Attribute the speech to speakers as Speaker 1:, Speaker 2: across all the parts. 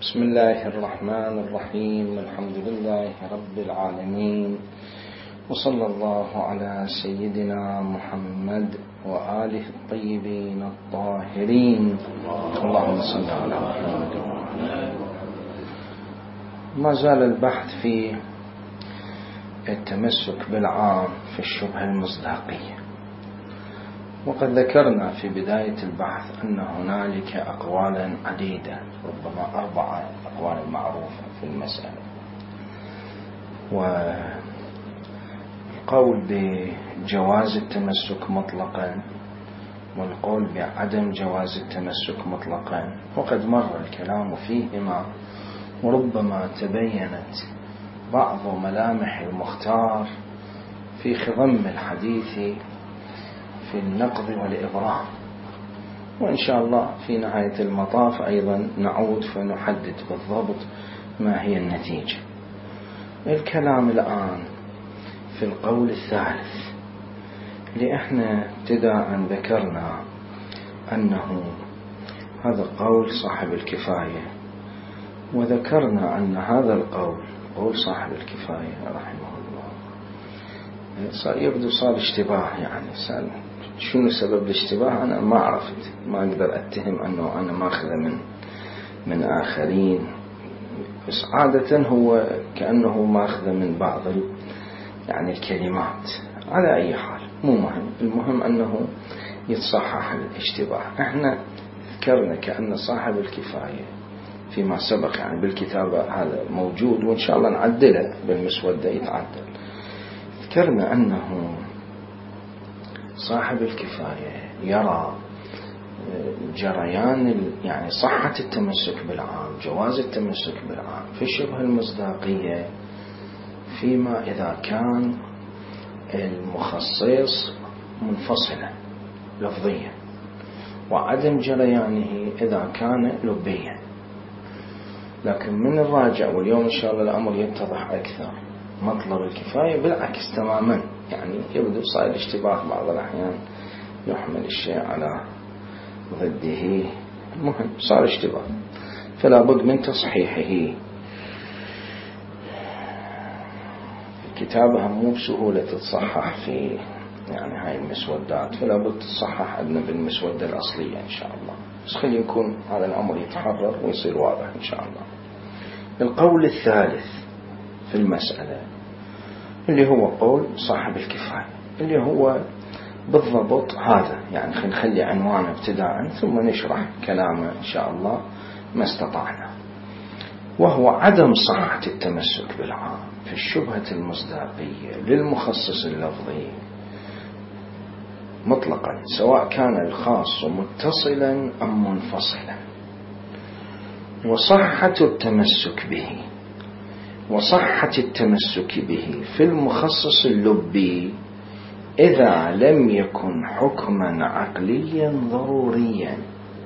Speaker 1: بسم الله الرحمن الرحيم. الحمد لله رب العالمين، وصلى الله على سيدنا محمد وآله الطيبين الطاهرين. اللهم صل على محمد. ما زال البحث في التمسك بالعام في الشبهة المصداقية، وقد ذكرنا في بداية البحث أن هنالك أقوالا عديدة، ربما 4 أقوال معروفة في المسألة. والقول بجواز التمسك مطلقا، والقول بعدم جواز التمسك مطلقا، وقد مر الكلام فيهما، وربما تبينت بعض ملامح المختار في خضم الحديث في النقض والإبرام. وإن شاء الله في نهاية المطاف أيضا نعود فنحدد بالضبط ما هي النتيجة. الكلام الآن في القول الثالث، لإحنا ابتداء ذكرنا أنه هذا قول صاحب الكفاية، وذكرنا أن هذا القول قول صاحب الكفاية رحمه الله يبدو صار اشتباه، يعني شنو سبب الاشتباه؟ أنا ما عرفت، ما أقدر أتهم أنه أنا ماخذ من آخرين، بس عادة هو كأنه ماخذ من بعض يعني الكلمات. على أي حال مو مهم، المهم أنه يتصحح الاشتباه. احنا ذكرنا كأن صاحب الكفاية فيما سبق يعني بالكتابة هذا موجود، وإن شاء الله نعدله بالمسودة يتعدل. ذكرنا أنه صاحب الكفاية يرى جريان يعني صحة التمسك بالعام، جواز التمسك بالعام في الشبهة المصداقية فيما إذا كان المخصص منفصلا لفظيا، وعدم جريانه إذا كان لبيا. لكن من الراجع واليوم إن شاء الله الأمر يتضح أكثر، مطلب الكفاية بالعكس تماما، يعني يبدو صار اشتباه بعض الأحيان يحمل الشيء على ضده. المهم صار اشتباه، فلا بد من تصحيحه. الكتابة مو بسهولة تتصحح في يعني هاي المسودات، فلا بد تصحح عندنا بالمسودة الأصلية إن شاء الله، بس خلي يكون هذا الأمر يتحرر ويصير واضح إن شاء الله. القول الثالث في المسألة اللي هو قول صاحب الكفاية، اللي هو بالضبط هذا، يعني خلينا نخلي عنوانه ابتداء ثم نشرح كلامه إن شاء الله ما استطعنا، وهو عدم صحة التمسك بالعام في الشبهة المصداقية للمخصص اللفظي مطلقا، سواء كان الخاص متصلا أم منفصلا. وصحة التمسك به في المخصص اللبي إذا لم يكن حكما عقليا ضروريا.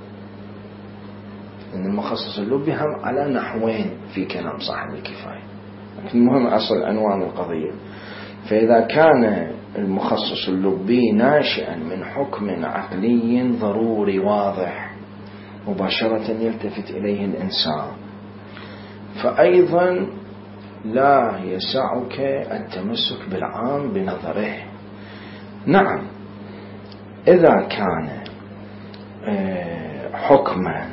Speaker 1: لأن المخصص اللبي هم على نحوين في كلام صاحب الكفاية، لكن المهم أصل عنوان القضية. فإذا كان المخصص اللبي ناشئا من حكم عقلي ضروري واضح مباشرة يلتفت إليه الإنسان، فأيضا لا يسعك التمسك بالعام بنظره. نعم، إذا كان حكما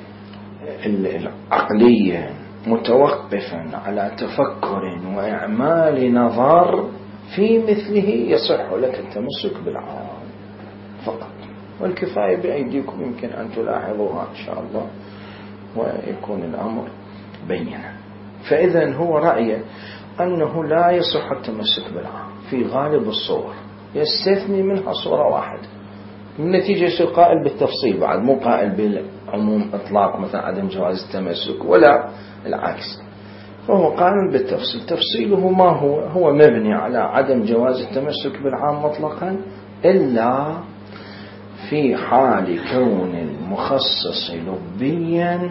Speaker 1: عقليا متوقفا على تفكر وإعمال نظر في مثله يصح لك التمسك بالعام فقط، والكفاية بأيديكم يمكن أن تلاحظوها إن شاء الله ويكون الأمر بينا. فإذا هو رأيه أنه لا يصح التمسك بالعام في غالب الصور، يستثني منها صورة واحدة، من نتيجة يصير قائل بالتفصيل بعد، مو قائل بالعموم إطلاق مثلا عدم جواز التمسك ولا العكس، فهو قائل بالتفصيل. تفصيله ما هو مبني على عدم جواز التمسك بالعام مطلقا إلا في حال كون المخصص لبيا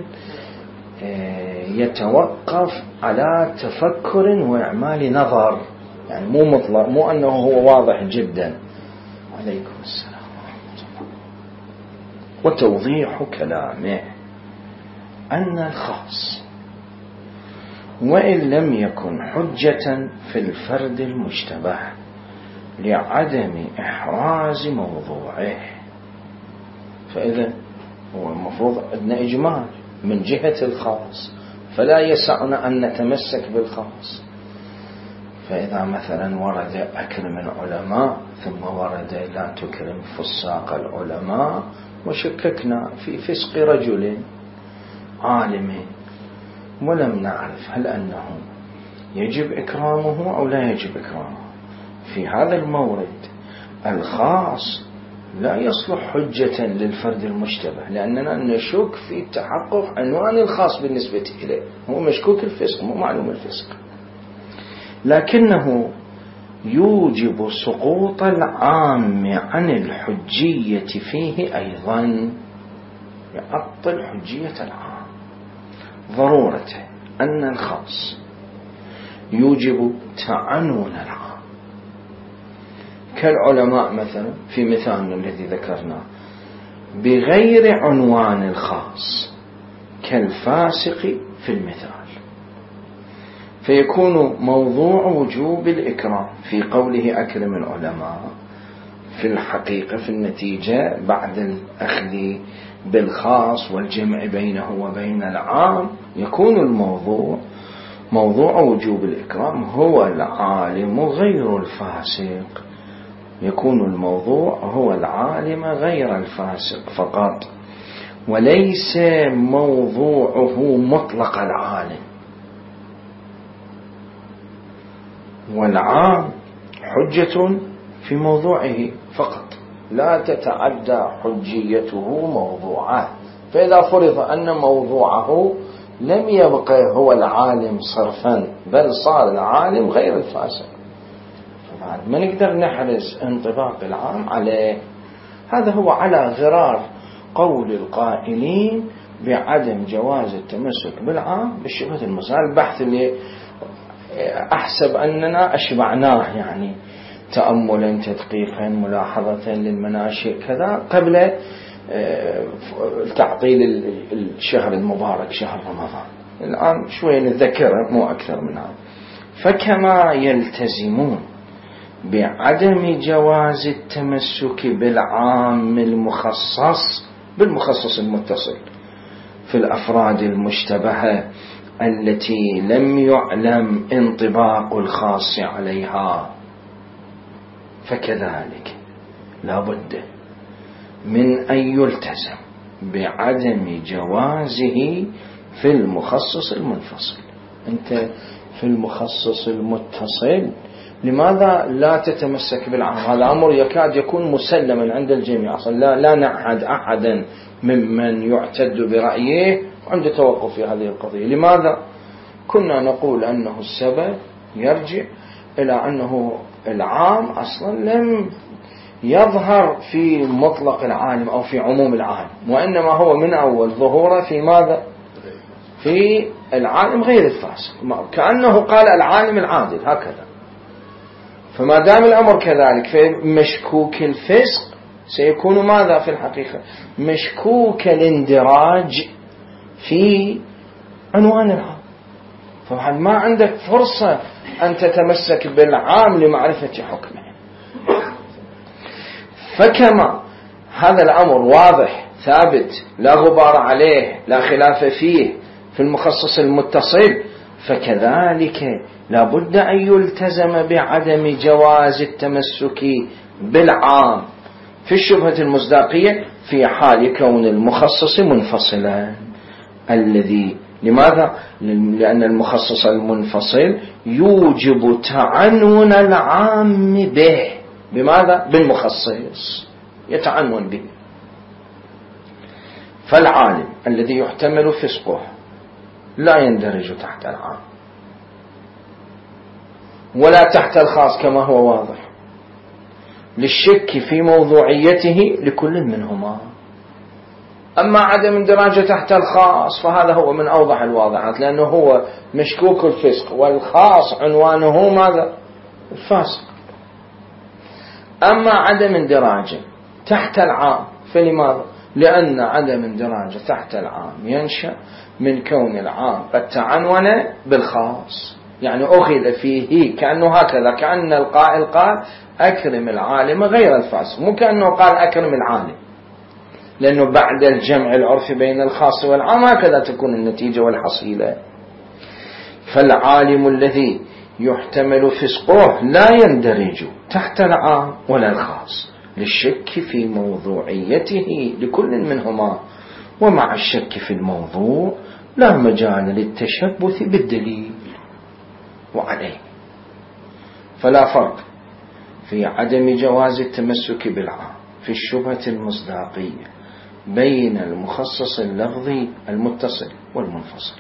Speaker 1: يتوقف على تفكر وإعمال نظر، يعني مو مطلق، مو أنه هو واضح جدا. عليكم السلام ورحمة الله. وتوضيح كلامه أن الخاص وإن لم يكن حجة في الفرد المشتبه لعدم إحراز موضوعه، فإذا هو المفروض أن إجمال من جهة الخاص، فلا يسعنا أن نتمسك بالخاص. فإذا مثلا ورد أكرم العلماء ثم ورد لا تكرم فساق العلماء، وشككنا في فسق رجل عالم ولم نعرف هل أنه يجب إكرامه أو لا يجب إكرامه، في هذا المورد الخاص لا يصلح حجة للفرد المشتبه، لأننا نشك في تحقق عنوان الخاص بالنسبة إليه، هو مشكوك الفسق، مو معلوم الفسق، لكنه يوجب سقوط العام عن الحجية فيه أيضا، يعطل حجية العام. ضرورته أن الخاص يوجب تعنون العام، كالعلماء مثلا في مثالنا الذي ذكرناه بغير عنوان الخاص كالفاسق في المثال، فيكون موضوع وجوب الإكرام في قوله أكرم العلماء في الحقيقة في النتيجة بعد الأخذ بالخاص والجمع بينه وبين العام يكون الموضوع موضوع وجوب الإكرام هو العالم غير الفاسق، يكون الموضوع هو العالم غير الفاسق فقط، وليس موضوعه مطلق العالم. والعام حجة في موضوعه فقط، لا تتعدى حجيته موضوعه. فإذا فرض أن موضوعه لم يبقى هو العالم صرفا، بل صار العالم غير الفاسق، فبعد ما نقدر نحرز انطباق العام عليه. هذا هو على غرار قول القائلين بعدم جواز التمسك بالعام بالشبهة المسألة، البحث اللي أحسب أننا أشبعناه، يعني تأملا تدقيقا ملاحظة للمناشئ كذا قبل تعطيل الشهر المبارك شهر رمضان. الآن شوي نتذكره مو أكثر من هذا. فكما يلتزمون بعدم جواز التمسك بالعام المخصص بالمخصص المتصل في الأفراد المشتبهة التي لم يعلم انطباق الخاص عليها، فكذلك لا بد من أن يلتزم بعدم جوازه في المخصص المنفصل. أنت في المخصص المتصل لماذا لا تتمسك بالعام؟ هذا أمر يكاد يكون مسلما عند الجميع، أصلا لا نعهد أحدا ممن يعتد برأيه عند توقف في هذه القضية. لماذا؟ كنا نقول أنه السبب يرجع إلى أنه العام أصلا لم يظهر في مطلق العالم أو في عموم العالم، وإنما هو من أول ظهوره في ماذا؟ في العالم غير الفاسق، كأنه قال العالم العادل هكذا. فما دام الأمر كذلك فمشكوك الفسق سيكون ماذا في الحقيقة؟ مشكوك الاندراج في عنوان العام، فهل ما عندك فرصة أن تتمسك بالعام لمعرفة حكمه. فكما هذا الأمر واضح ثابت لا غبار عليه لا خلاف فيه في المخصص المتصل، فكذلك لا بد أن يلتزم بعدم جواز التمسك بالعام في الشبهة المصداقية في حال كون المخصص منفصلا الذي لماذا؟ لأن المخصص المنفصل يوجب تعنون العام به. بماذا؟ بالمخصص يتعنون به. فالعالم الذي يحتمل فسقه لا يندرج تحت العام ولا تحت الخاص كما هو واضح للشك في موضوعيته لكل منهما. أما عدم اندراجه تحت الخاص فهذا هو من أوضح الواضحات، لأنه هو مشكوك الفسق والخاص عنوانه ماذا؟ الفاسق. أما عدم اندراجه تحت العام فلماذا؟ لأن عدم اندراجه تحت العام ينشأ من كون العام قد تعنون بالخاص، يعني أخذ فيه كأنه هكذا، كأن القائل قال أكرم العالم غير الفاسق، مو كأنه قال أكرم العالم، لأنه بعد الجمع العرفي بين الخاص والعام هكذا تكون النتيجة والحصيلة. فالعالم الذي يحتمل فسقه لا يندرج تحت العام ولا الخاص للشك في موضوعيته لكل منهما، ومع الشك في الموضوع لا مجال للتشبث بالدليل وعليه. فلا فرق في عدم جواز التمسك بالعام في الشبهة المصداقية بين المخصص اللفظي المتصل والمنفصل.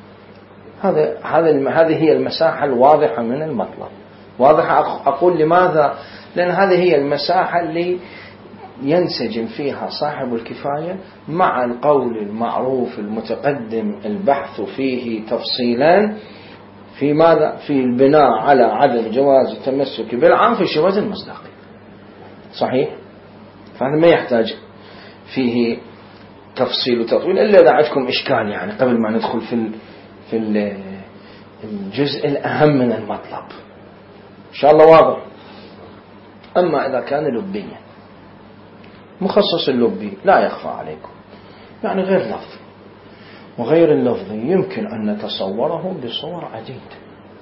Speaker 1: هذه هي المساحة الواضحة من المطلب. واضحة، أقول لماذا؟ لأن هذه هي المساحة اللي ينسجم فيها صاحب الكفاية مع القول المعروف المتقدم البحث فيه تفصيلا في ماذا؟ في البناء على عدم جواز التمسك بالعام في الشبهة المصداقية. صحيح؟ فهذا ما يحتاج فيه تفصيل وتطويل إلا إذا عندكم إشكال، يعني قبل ما ندخل في الجزء الأهم من المطلب إن شاء الله واضح. أما إذا كان لبيا، مخصص اللبي لا يخفى عليكم، يعني غير لفظي، وغير اللفظي يمكن أن نتصوره بصور عديدة.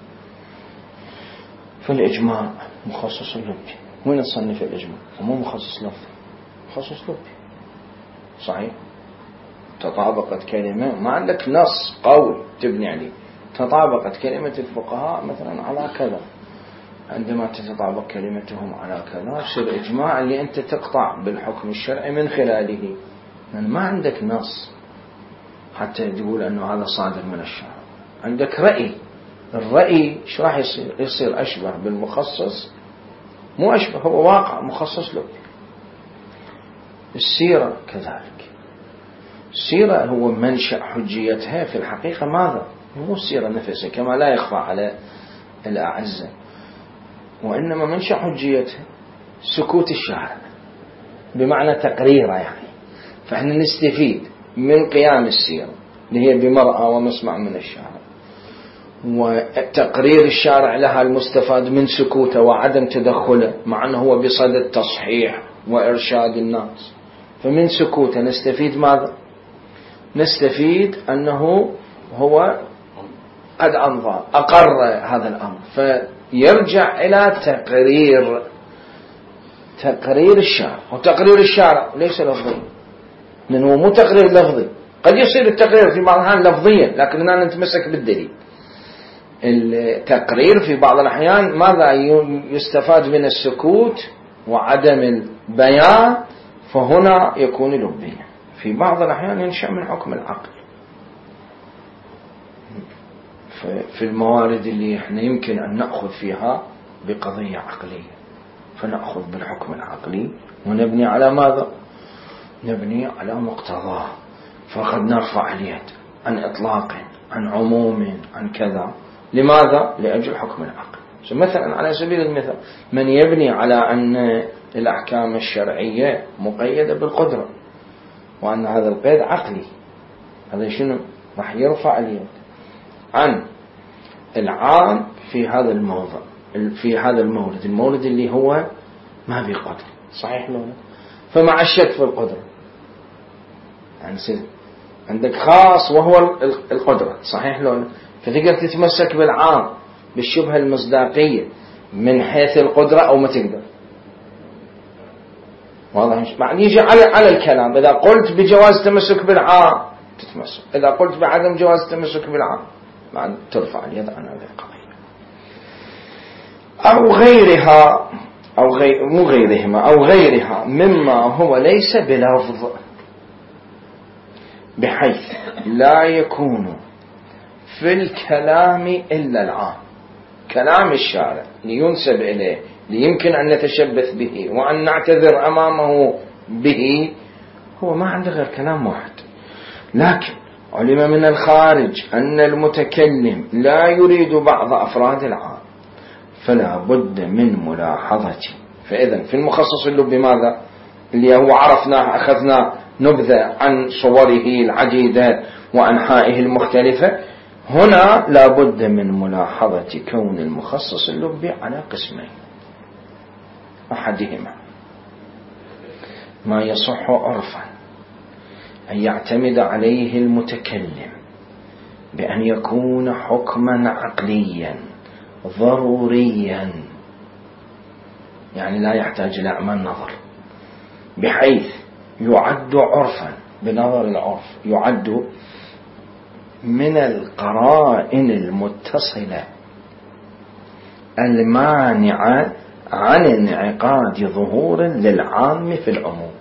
Speaker 1: في الإجماع مخصص اللبي، وين نصنف الإجماع؟ ومو مخصص لفظي، مخصص لبي. صحيح؟ تطابقت كلمة، ما عندك نص قول تبني عليه، تطابقت كلمة الفقهاء مثلا على كذا، عندما تتطابق كلمتهم على كذا يصير إجماع اللي أنت تقطع بالحكم الشرعي من خلاله، يعني ما عندك نص حتى تقول أنه هذا صادر من الشرع، عندك رأي. الرأي شو راح يصير أشبه بالمخصص، مو أشبه، هو واقع مخصص له. السيرة كذلك، السيرة هو منشأ حجيتها في الحقيقة ماذا؟ مو السيرة نفسها كما لا يخفى على الأعزة، وإنما منشأ حجيتها سكوت الشارع بمعنى تقريره، يعني فإحنا نستفيد من قيام السيرة اللي هي بمرأة ومسمع من الشارع، وتقرير الشارع لها المستفاد من سكوته وعدم تدخله، مع أنه هو بصدد تصحيح وإرشاد الناس. فمن سكوته نستفيد ماذا؟ نستفيد أنه هو قد أنظر أقر هذا الأمر، فيرجع إلى تقرير الشارع. وتقرير الشارع ليس لفظي، لأنه مو تقرير لفظي، قد يصير التقرير في بعض الأحيان لفظيا لكننا نتمسك بالدليل. التقرير في بعض الأحيان ماذا يستفاد من السكوت وعدم البيان، فهنا يكون لبيا. في بعض الأحيان ينشأ من حكم العقل، في الموارد اللي احنا يمكن أن نأخذ فيها بقضية عقلية، فنأخذ بالحكم العقلي ونبني على ماذا؟ نبني على مقتضاه، فقد نرفع اليد عن إطلاق، عن عموم، عن كذا. لماذا؟ لأجل حكم العقل. مثلا على سبيل المثال، من يبني على أن الأحكام الشرعية مقيدة بالقدرة وأن هذا القيد عقلي، هذا شنو؟ راح يرفع اليد عن العام في هذا الموضع، في هذا المورد اللي هو ما بقدر. صحيح لولا؟ فمع الشك في القدرة، يعني عندك خاص وهو القدرة. صحيح لولا؟ فتقدر تتمسك بالعام بالشبهة المصداقية من حيث القدرة أو ما تقدر. واضح؟ معنى يجي على الكلام، إذا قلت بجواز التمسك بالعام تتمسك، إذا قلت بعدم جواز التمسك بالعام معنى ترفع اليد عن هذه القضية. أو غيرها، مو غيرهما، أو غيرها مما هو ليس بلفظ، بحيث لا يكون في الكلام إلا العام. كلام الشارع لينسب إليه ليمكن أن نتشبث به وأن نعتذر أمامه به، هو ما عنده غير كلام واحد. لكن علم من الخارج أن المتكلم لا يريد بعض أفراد العام، فلا بد من ملاحظة. فإذا في المخصص اللب ماذا؟ اللي هو عرفناه أخذناه نبذة عن صوره العديدة وأنحائه المختلفة. هنا لابد من ملاحظة كون المخصص اللبي على قسمين: أحدهما ما يصح عرفا أن يعتمد عليه المتكلم بأن يكون حكما عقليا ضروريا، يعني لا يحتاج إلى أعمال نظر، بحيث يعد عرفا بنظر العرف يعد من القرائن المتصلة المانعة عن انعقاد ظهور للعام في العموم،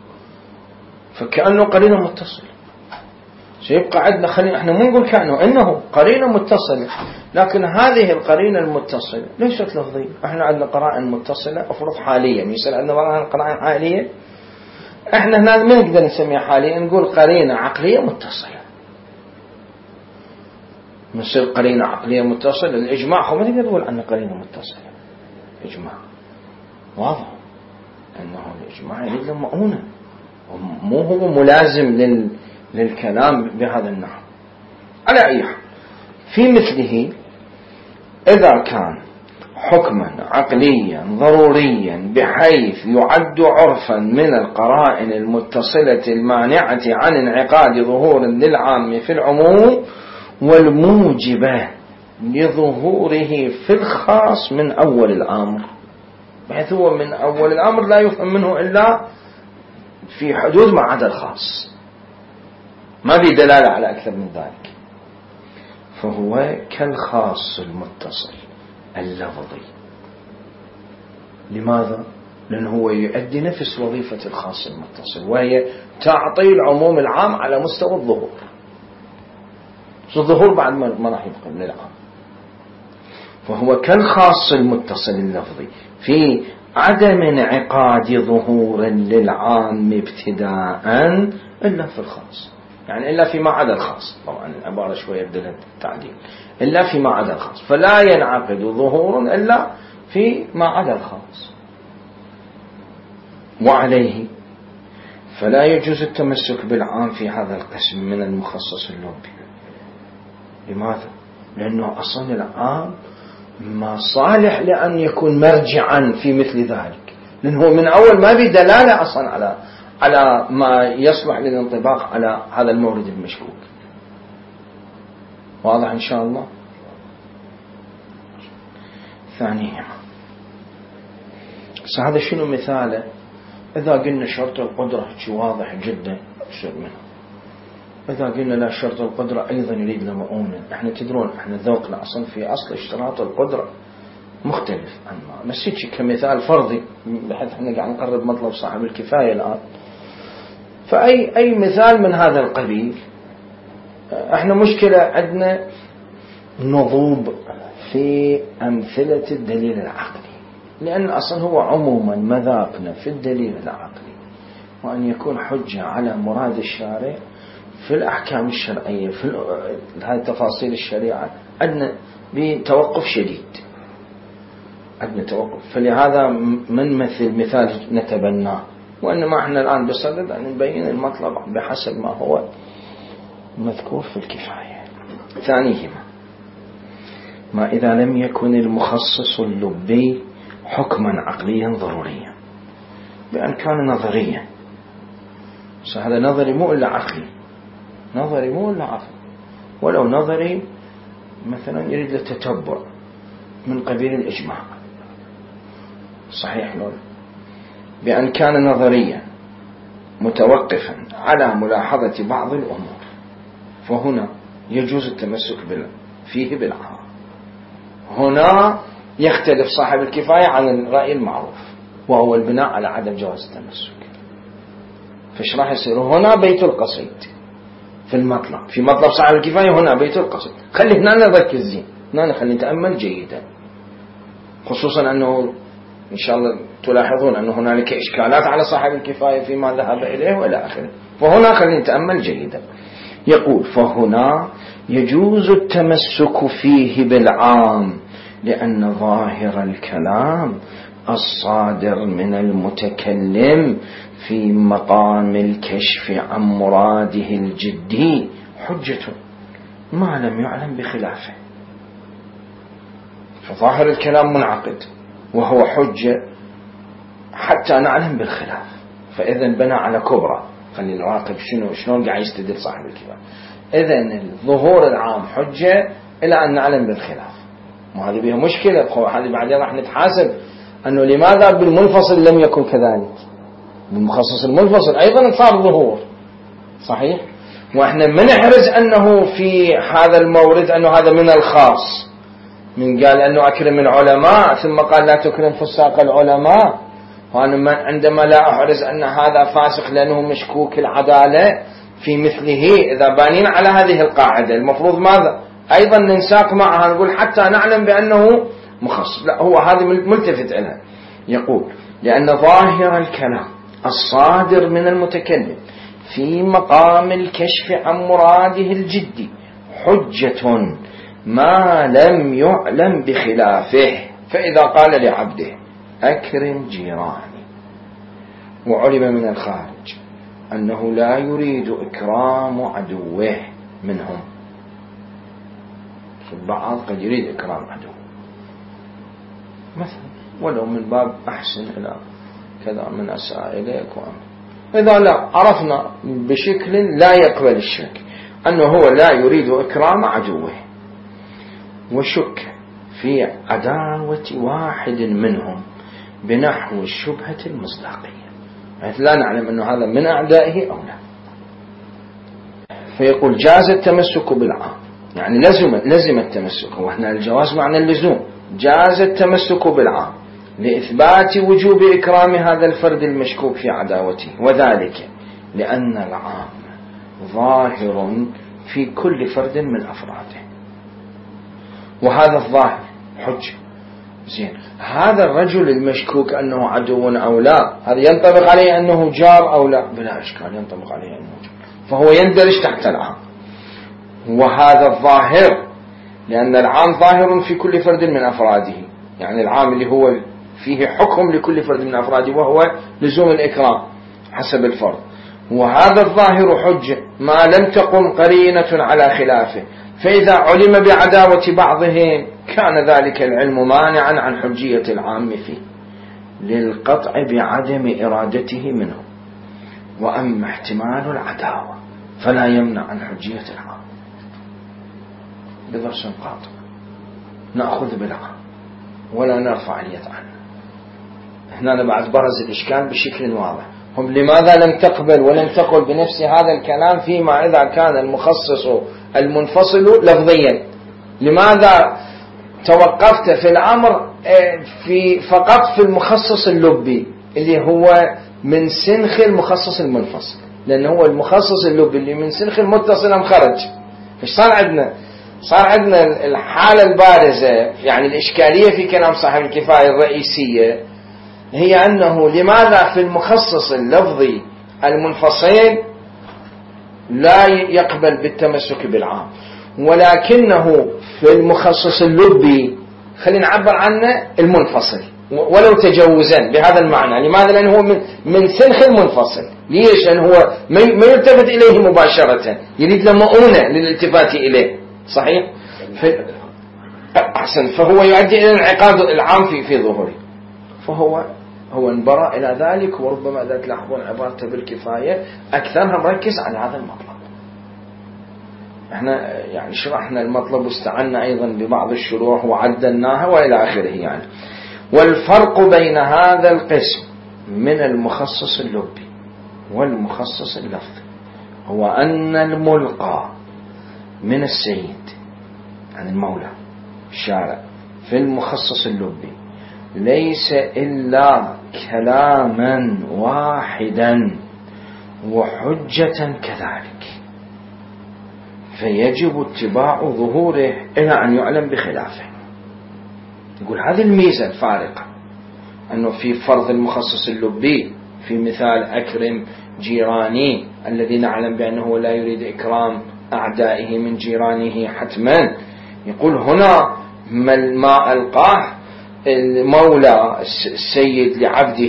Speaker 1: فكأنه قرينة متصلة. سيبقى عندنا، خلينا احنا مو نقول كأنه، انه قرينة متصلة، لكن هذه القرينة المتصلة ليست لفظية. احنا عندنا قرائن متصلة افرض حاليا، يصير عندنا قرائن حالية، احنا هنا ما نقدر نسميها حاليا، نقول قرينة عقلية متصلة. نصير قرينة عقلية متصلة. الإجماع هو ما نقدر نقول عنه قرينة متصلة، إجماع واضح أنه الإجماع يريد له مؤونة، مو هو ملازم للكلام بهذا النحو. على أي حال، في مثله إذا كان حكما عقليا ضروريا بحيث يعد عرفا من القرائن المتصلة المانعة عن انعقاد ظهور للعام في العموم والموجبة لظهوره في الخاص من أول الأمر، بحيث هو من أول الأمر لا يفهم منه إلا في حدود ما عدا الخاص، ما في دلالة على أكثر من ذلك، فهو كالخاص المتصل اللفظي. لماذا؟ لأنه هو يؤدي نفس وظيفة الخاص المتصل، وهي تعطي العموم العام على مستوى الظهور. الظهور بعد ما راح يبقى للعام، فهو كالخاص المتصل اللفظي في عدم انعقاد ظهور للعام ابتداء إلا في الخاص، يعني إلا فيما عدا الخاص. طبعا العبارة شوية بدلت التعديل، إلا فيما عدا الخاص، فلا ينعقد ظهور إلا فيما عدا الخاص. وعليه فلا يجوز التمسك بالعام في هذا القسم من المخصص اللبي. لماذا؟ لأنه أصلا العام ما صالح لأن يكون مرجعا في مثل ذلك، لأنه من أول ما بدلالة أصلا على ما يصلح للانطباق على هذا المورد المشكوك. واضح إن شاء الله؟ ثانيا، هذا شنو مثاله؟ إذا قلنا شرط القدرة واضح جدا أكثر منه. إذا قلنا لا شرط القدرة أيضا يريد له مؤونة. احنا تدرون احنا ذوقنا أصلا في أصل اشتراط القدرة مختلف عن ما نسيتش كمثال فرضي، بحيث احنا قاعد نقرب مطلب صاحب الكفاية الآن. فأي مثال من هذا القبيل، احنا مشكلة عندنا نضوب في أمثلة الدليل العقلي، لأن أصلا هو عموما مذاقنا في الدليل العقلي وأن يكون حجة على مراد الشارع في الأحكام الشرعية، في هذه تفاصيل الشريعة عندنا بتوقف شديد، عندنا توقف. فلهذا من مثال نتبناه، وإنما احنا الآن بصدد أن نبين المطلب بحسب ما هو مذكور في الكفاية. ثانيهما ما إذا لم يكن المخصص اللبي حكما عقليا ضروريا، بأن كان نظريا. هذا نظري مو إلا عقلي، نظري مو إلا عقلي، ولو نظري مثلا يريد التتبع من قبيل الإجماع، صحيح لو بأن كان نظريا متوقفا على ملاحظة بعض الأمور، فهنا يجوز التمسك فيه بالعام. هنا يختلف صاحب الكفاية عن الرأي المعروف، وهو البناء على عدم جواز التمسك. فايش راح يصير هنا؟ بيت القصيد في المطلب، في مطلب صاحب الكفاية هنا بيت القصيد. خلي هنا نركز زين، هنا خلي نتأمل جيدا، خصوصا أنه إن شاء الله تلاحظون أنه هنالك إشكالات على صاحب الكفاية فيما ذهب إليه وإلى آخره. فهنا خلي نتأمل جيدا. يقول فهنا يجوز التمسك فيه بالعام، لأن ظاهر الكلام الصادر من المتكلم في مقام الكشف عن مراده الجدي حجة ما لم يعلم بخلافه. فظاهر الكلام منعقد وهو حجة حتى نعلم بالخلاف. فإذا بنى على كبرى. خلينا نراقب شلون قاعد يستدل صاحب الكتاب. إذا الظهور العام حجة إلى أن نعلم بالخلاف. وهذه بها مشكلة. هذه بعدين راح نتحاسب أنه لماذا بالمنفصل لم يكن كذلك. بالمخصص المنفصل أيضا صار ظهور صحيح. وإحنا ما نحرز أنه في هذا المورد أنه هذا من الخاص. من قال أنه أكرم العلماء ثم قال لا تكرم فساق العلماء. وأنا عندما لا أحرز أن هذا فاسق لأنه مشكوك العدالة في مثله. إذا بانين على هذه القاعدة المفروض ماذا أيضا ننساق معها نقول حتى نعلم بأنه مخصص. لا هو هذا ملتفت إليه. يقول لأن ظاهر الكلام الصادر من المتكلم في مقام الكشف عن مراده الجدي حجة ما لم يعلم بخلافه. فإذا قال لعبده أكرم جيراني وعلم من الخارج أنه لا يريد إكرام عدوه منهم. البعض قد يريد إكرام عدوه مثلا ولو من باب أحسن إلى كذا من أساء إليك إذا لا عرفنا بشكل لا يقبل الشك أنه هو لا يريد إكرام عدوه وشك في عداوة واحد منهم بنحو الشبهة المصداقية حيث لا نعلم أنه هذا من أعدائه أو لا. فيقول جاز التمسك بالعام يعني لزم التمسك. وإحنا الجواز معنى اللزوم. جاز التمسك بالعام لإثبات وجوب إكرام هذا الفرد المشكوك في عداوته. وذلك لأن العام ظاهر في كل فرد من أفراده. وهذا الظاهر حجة. زين هذا الرجل المشكوك أنه عدو أو لا هذا ينطبق عليه أنه جار أو لا بلا إشكال ينطبق عليه أنه جار. فهو يندرج تحت العام. وهذا الظاهر لأن العام ظاهر في كل فرد من أفراده. يعني العام اللي هو فيه حكم لكل فرد من أفراده وهو لزوم الإكرام حسب الفرد. وهذا الظاهر حجة ما لم تقم قرينة على خلافه. فإذا علم بعداوة بعضهم كان ذلك العلم مانعا عن حجية العام فيه للقطع بعدم إرادته منه. وأما احتمال العداوة فلا يمنع عن حجية العام. بدرس قاطع نأخذ بالعام ولا نرفع اليد عنه. هنا بعد برز الإشكال بشكل واضح. هم لماذا لم تقبل ولم تقل بنفس هذا الكلام فيما إذا كان المخصص المنفصل لفظيا؟ لماذا توقفت في الأمر فقط في المخصص اللبي اللي هو من سنخ المخصص المنفصل؟ لأنه هو المخصص اللبي اللي من سنخ المتصل خرج. فش صار عندنا؟ صار عندنا الحالة البارزة يعني الإشكالية في كلام صاحب الكفاية الرئيسية هي أنه لماذا في المخصص اللفظي المنفصل لا يقبل بالتمسك بالعام ولكنه في المخصص اللبي خلينا نعبر عنه المنفصل ولو تجوزا بهذا المعنى. لماذا؟ لأنه هو من سنخ المنفصل. ليش؟ لأنه هو ما يلتفت إليه مباشرة يريد له مؤونة للالتفات إليه صحيح؟ أحسن. فهو يؤدي إلى انعقاد العام في ظهوره. فهو انبرى إلى ذلك. وربما إذا تلاحظون عبارته بالكفاية أكثرها مركز على هذا المطلب. احنا يعني شرحنا المطلب واستعنا أيضا ببعض الشروح وعدلناها وإلى آخره يعني. والفرق بين هذا القسم من المخصص اللبي والمخصص اللفظي هو أن الملقى من السيد عن المولى الشارع في المخصص اللبي ليس إلا كلاما واحدا وحجة كذلك. فيجب اتباع ظهوره إلى أن يعلم بخلافه. يقول هذه الميزة الفارقة أنه في فرض المخصص اللبي في مثال أكرم جيراني الذي نعلم بأنه لا يريد إكرام أعدائه من جيرانه حتما. يقول هنا ما ألقاه المولى السيد لعبده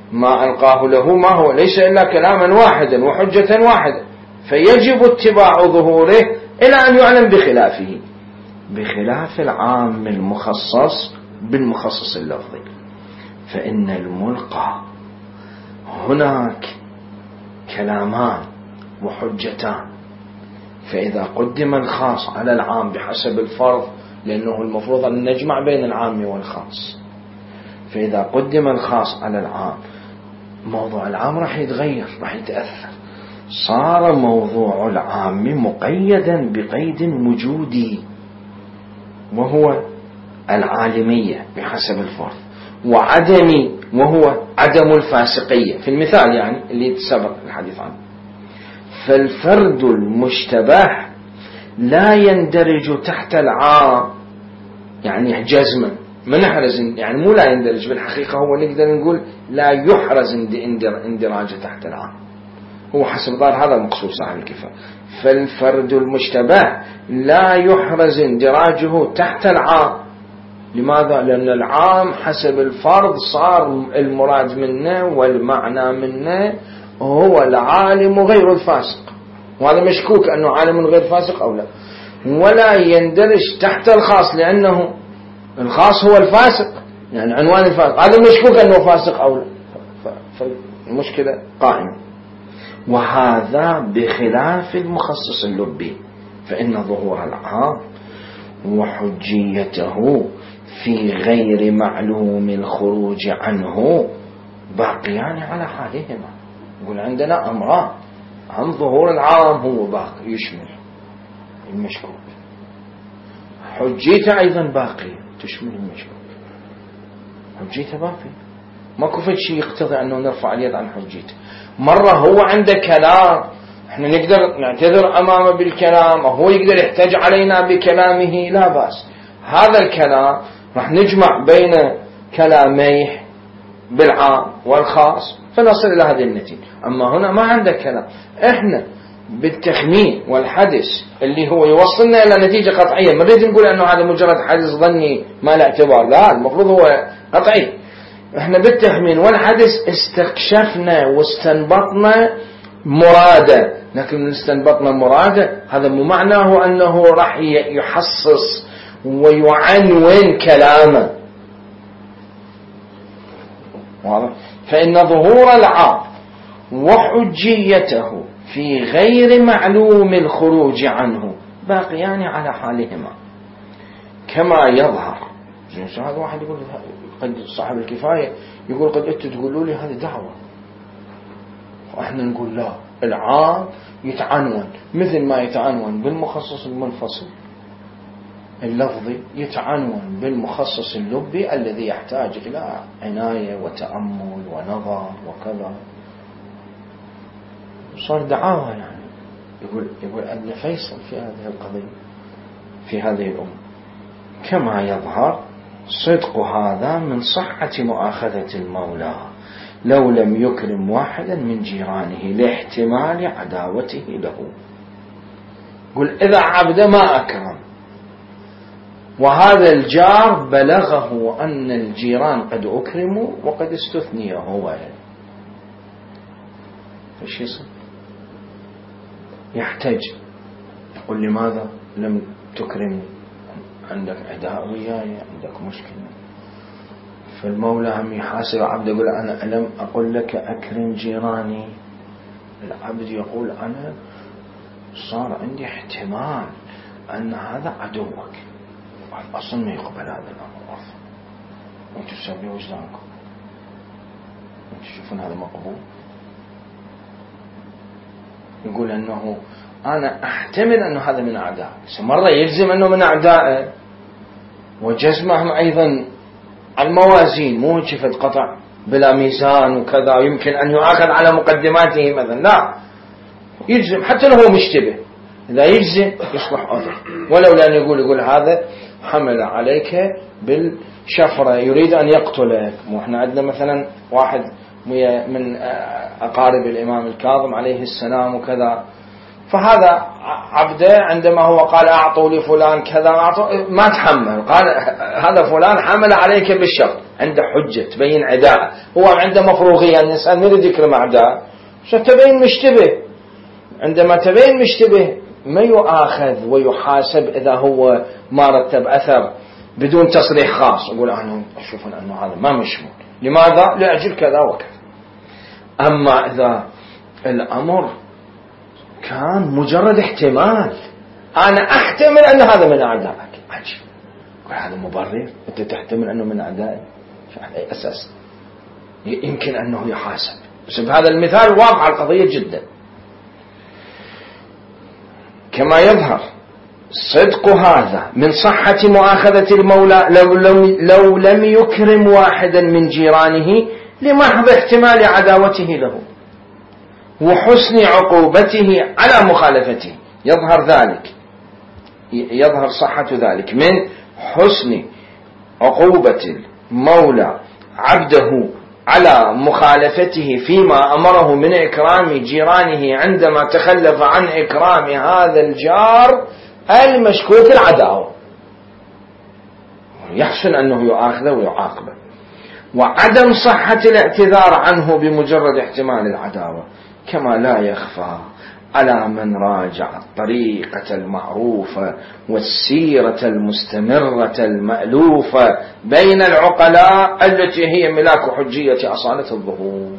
Speaker 1: ما ألقاه له ما هو ليس إلا كلاما واحدا وحجة واحدة، فيجب اتباع ظهوره إلى أن يعلم بخلافه، بخلاف العام المخصص بالمخصص اللفظي. فإن الملقى هناك كلامان وحجتان، فإذا قدم الخاص على العام بحسب الفرض، لأنه المفروض أن نجمع بين العام والخاص، فإذا قدم الخاص على العام موضوع العام راح يتغير، راح يتأثر، صار موضوع العام مقيدا بقيد وجودي وهو العالمية بحسب الفرض، وعدمي وهو عدم الفاسقية في المثال يعني اللي سبق الحديث عنه. فالفرد المشتبه لا يندرج تحت العام، يعني جزما ما نحرز، يعني مو لا يندرج، بالحقيقة هو نقدر نقول لا يحرز اندراجه تحت العام، هو حسب ظاهر هذا مقصود صاحب الكفاية. فالفرد المشتبه لا يحرز اندراجه تحت العام. لماذا؟ لأن العام حسب الفرض صار المراد منه والمعنى منه هو العالم غير الفاسق، وهذا مشكوك أنه عالم غير فاسق أو لا، ولا يندرج تحت الخاص لأنه الخاص هو الفاسق، يعني عنوان الفاسق، هذا مشكوك أنه فاسق أو لا، فالمشكلة قائمة. وهذا بخلاف المخصص اللبي، فإن ظهور العام وحجيته في غير معلوم الخروج عنه باقيان على حالهما. يقول عندنا أمران، عن ظهور العام هو باقي يشمل المشكوك، حجيته أيضا باقي تشمل المشكوك، حجيته باقي، ماكو فد شيء يقتضي أنه نرفع اليد عن حجيته. مرة هو عنده كلام احنا نقدر نعتذر أمامه بالكلام، أو هو يقدر يحتج علينا بكلامه، لا بأس، هذا الكلام راح نجمع بين كلاميه بالعام والخاص فنصل إلى هذه النتيجة. أما هنا ما عنده كلام، احنا بالتخمين والحدث اللي هو يوصلنا إلى نتيجة قطعية، ما نريد نقول أنه هذا مجرد حدث ظني ما له اعتبار، لا، المفروض هو قطعي. احنا بالتخمين والحدث استكشفنا واستنبطنا مراده، لكن استنبطنا مراده هذا مو معناه أنه راح يحصص ويعنون كلامه. واضح؟ فإن ظهور العام وحجيته في غير معلوم الخروج عنه باقيان على حالهما كما يظهر. هذا واحد يقول قد صاحب الكفاية يقول قد أنتوا تقولوا لي هذه دعوة، وإحنا نقول لا، العام يتعنون مثل ما يتعنون بالمخصص المنفصل اللفظي، يتعنون بالمخصص اللبي الذي يحتاج إلى عناية وتأمل ونظر وكذا. صار دعاوى يعني. يقول ابن فيصل في هذه القضية في هذه الأمة كما يظهر صدق هذا من صحة مؤاخذة المولى لو لم يكرم واحدا من جيرانه لاحتمال عداوته له. يقول إذا عبد ما أكرم وهذا الجار بلغه أن الجيران قد أكرموا وقد استثني هو، فش يصير؟ يحتاج يقول لماذا لم تكرمني؟ عندك عداء وياي، عندك مشكلة. فالمولى هم يحاسب عبد، يقول أنا ألم أقول لك أكرم جيراني؟ العبد يقول أنا صار عندي احتمال أن هذا عدوك، أصلا ما يقبل هذا الأمر أصلا، وانتوا تسوي وجدانكم، انتوا تشوفون هذا مقبول؟ يقول أنه أنا أحتمل أنه هذا من أعداء، مرة يلزم أنه من أعدائه، وجزمهم أيضا الموازين مو شفت قطع بلا ميزان وكذا، يمكن أن يؤخذ على مقدماته مثلا، لا، يجزم حتى لو هو مشتبه، إذا يجزم يصلح أمر، ولو لأن يقول هذا حمل عليك بالشفرة يريد أن يقتلك. وإحنا عندنا مثلا واحد من أقارب الإمام الكاظم عليه السلام وكذا، فهذا عبده عندما هو قال أعطوا لفلان كذا ما تحمل، قال هذا فلان حمل عليك بالشرط، عنده حجة تبين عداء، هو عنده مفروغية. الإنسان يريد يكرم أعداء ستبين مشتبه، عندما تبين مشتبه ما يؤاخذ ويحاسب إذا هو ما رتب أثر بدون تصريح خاص، يقول أنا أشوف أنه هذا ما مشمول، لماذا؟ لأجل كذا وكذا. أما إذا الأمر كان مجرد احتمال، أنا أحتمل أن هذا من أعدائك، عجيب، هذا مبرر؟ أنت تحتمل أنه من أعدائك على أي أساس؟ يمكن أنه يحاسب. بس بهذا المثال واضح القضية جدا. كما يظهر صدق هذا من صحة مؤاخذة المولى لو لم يكرم واحدا من جيرانه لمحض احتمال عداوته له وحسن عقوبته على مخالفته. يظهر صحة ذلك من حسن عقوبة المولى عبده على مخالفته فيما أمره من إكرام جيرانه عندما تخلف عن إكرام هذا الجار المشكوك العداوة، يحسن أنه يؤاخذه ويعاقبه. وعدم صحة الاعتذار عنه بمجرد احتمال العداوة، كما لا يخفى على من راجع الطريقة المعروفة والسيرة المستمرة المألوفة بين العقلاء التي هي ملاك حجية أصالة الظهور.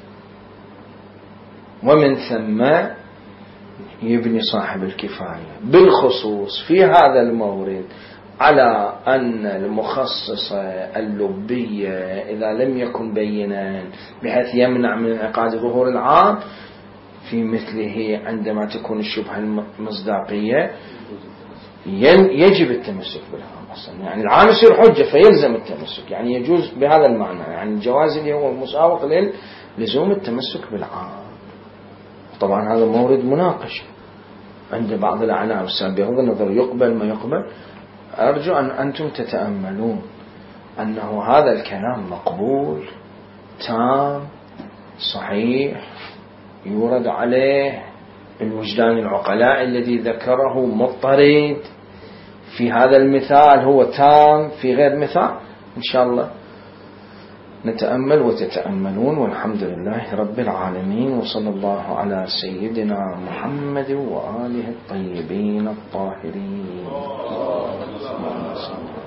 Speaker 1: ومن ثم يبني صاحب الكفاية بالخصوص في هذا المورد على أن المخصص اللبية إذا لم يكن بينا بحيث يمنع من انعقاد ظهور العام في مثله عندما تكون الشبهة المصداقية يجب التمسك بالعام أصلا. يعني العام يصير حجة فيلزم التمسك، يعني يجوز بهذا المعنى، يعني الجواز اللي هو المساوق للزوم التمسك بالعام. طبعا هذا مورد مناقشة عند بعض الأعناق بغض النظر يقبل ما يقبل. أرجو أن أنتم تتأملون أنه هذا الكلام مقبول تام صحيح يورد عليه الوجدان العقلاء الذي ذكره مضطرد في هذا المثال هو تام في غير مثال. إن شاء الله نتأمل وتتأملون، والحمد لله رب العالمين، وصلى الله على سيدنا محمد وآله الطيبين الطاهرين.